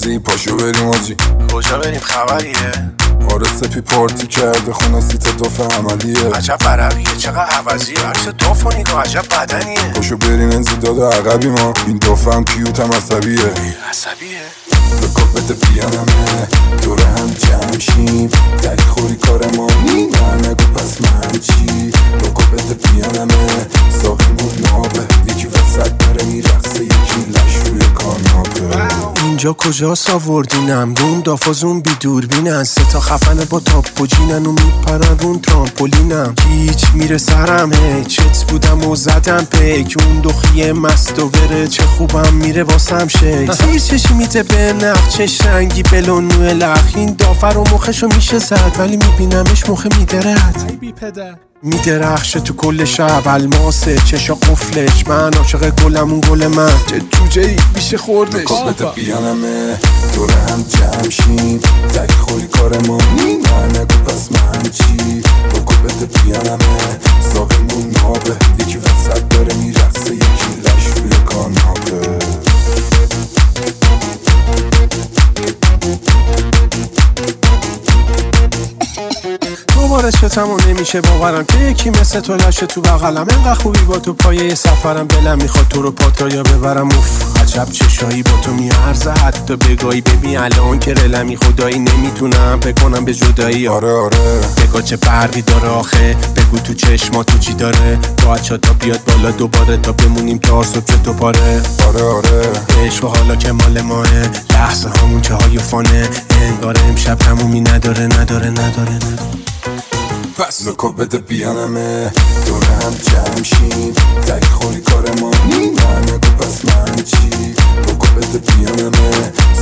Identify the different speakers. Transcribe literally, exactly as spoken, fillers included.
Speaker 1: بازی پاشو بریم آجی.
Speaker 2: کجا بریم خبریه؟
Speaker 1: آره سپی پارتی کرده خونه سیت دوف عملیه.
Speaker 2: عجب برقیه چقدر عوضیه، عکس دوف و نگاه عجب بدنیه.
Speaker 1: پاشو بریم انزداد عقبی ما، این دوف هم کیوت هم عصبیه.
Speaker 2: عصبیه؟
Speaker 1: رکابت پیانمه دور هم جمع شیم، تری خوری کار ما نه نگو پس من چی. رکابت پیانمه ساقیمون نابه، یکی وسط داره میرقصه یکی لش روی کاناپه.
Speaker 2: اینجا کجاست آوردینم؟ روم دافازون بی دوربینن، سه تا خفنه با تاپ و جینن و میپرن رون ترامپولینم. هیچ میره سرم هی چت بودم و زدم پیک، اون دخیه مست و بره چه خوبم میره واسم شیک. زیر چشی میته به نقچش رنگی بلونوه لخ، این دافر و مخشو میشه زد ولی میبینمش مخه میدرد. ای بی پدر میدرخشه تو کل شب الماسه چشا قفلش، من عاشق گلم اون گل من چه جوجه ای میشه خوردش.
Speaker 1: رکابت پیانمه دور هم جمع شیم، تری خوری کار ما نه نگو پس من چی. رکابت پیانمه ساقیمون نابه، یکی وسط داره میرقصه یکی لش روی کاناپه.
Speaker 2: دوباره چتمو نمیشه باورم که یکی مثل تو لشه تو بغلم، انقدر خوبی با تو پایه سفرم، دلم میخواد تو رو پاتایا ببرم. اوف عجب چشایی با تو میارزه، حتی بگاهی ببین الان که رلمی خدایی نمیتونم بکنم به جدایی.
Speaker 1: آره آره
Speaker 2: بگاه چه برقی داره آخه، بگو تو چشما تو چی داره، باید چا تا بیاد بالا دوباره تا بمونیم تا صبح چه تو پاره.
Speaker 1: آره آره
Speaker 2: عشق و حالا که مال ماه، لحظه هامون که های فانه، انگار امشب تمومی نداره نداره نداره نداره.
Speaker 1: پس رکابت پیانمه دور هم جمع شیم، تری خوری کار ما نه نگو پس من چی. رکابت پیانمه